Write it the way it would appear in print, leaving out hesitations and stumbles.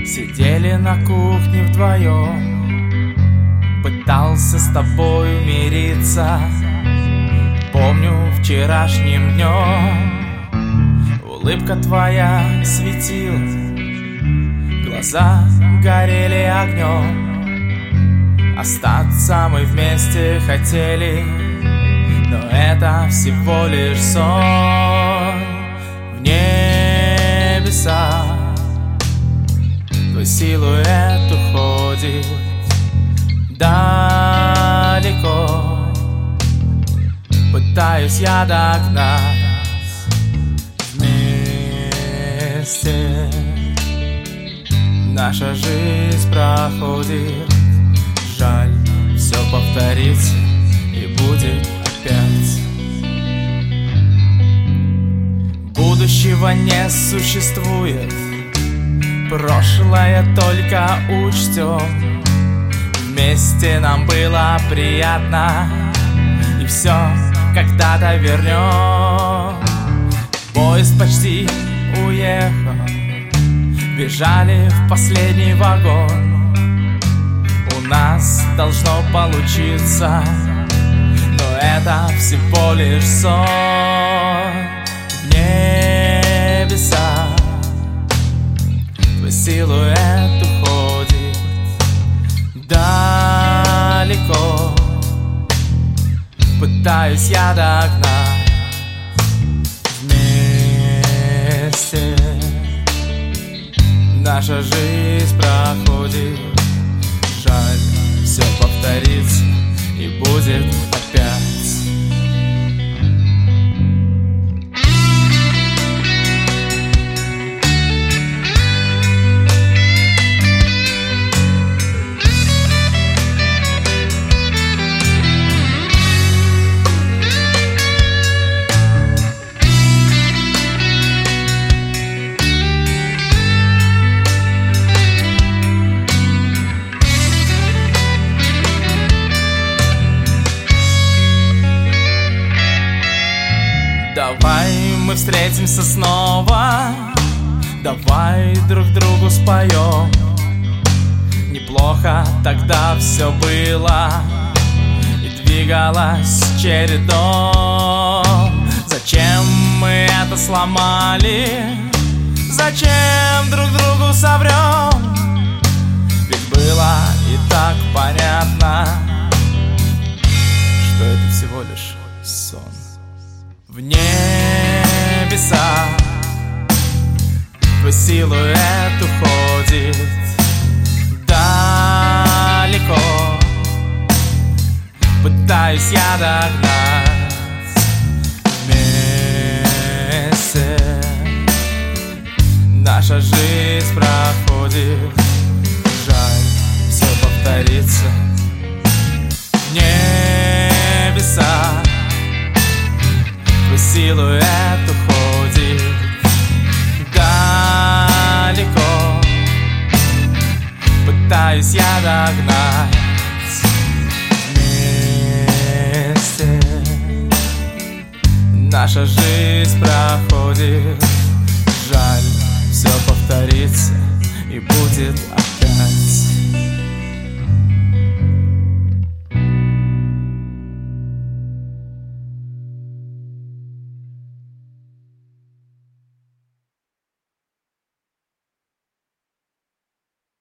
Сидели на кухне вдвоем, пытался с тобой мириться. Помню вчерашним днем улыбка твоя светила, глаза горели огнем. Остаться мы вместе хотели, но это всего лишь сон. В небеса твой силуэт уходит далеко. Пытаюсь я догнать вместе. Наша жизнь проходит, жаль, все повторится и будет опять. Будущего не существует, прошлое только учтем. Вместе нам было приятно, и все когда-то вернем. Поезд почти уехал, бежали в последний вагон. У нас должно получиться, но это всего лишь сон. В небеса твой силуэт уходит далеко. Пытаюсь я догнать вместе. Наша жизнь проходит, жаль, все повторится и будет опять. Давай мы встретимся снова, давай друг другу споем. Неплохо тогда все было и двигалось чередом. Зачем мы это сломали? Зачем друг другу соврем? Ведь было и так понятно, что это всего лишь сон. В небеса твой силуэт уходит далеко. Пытаюсь я догнать вместе. Наша жизнь проходит, жаль, все повторится. В небеса твой силуэт уходит далеко. Пытаюсь я догнать вместе. Наша жизнь проходит, жаль, все повторится и будет опять.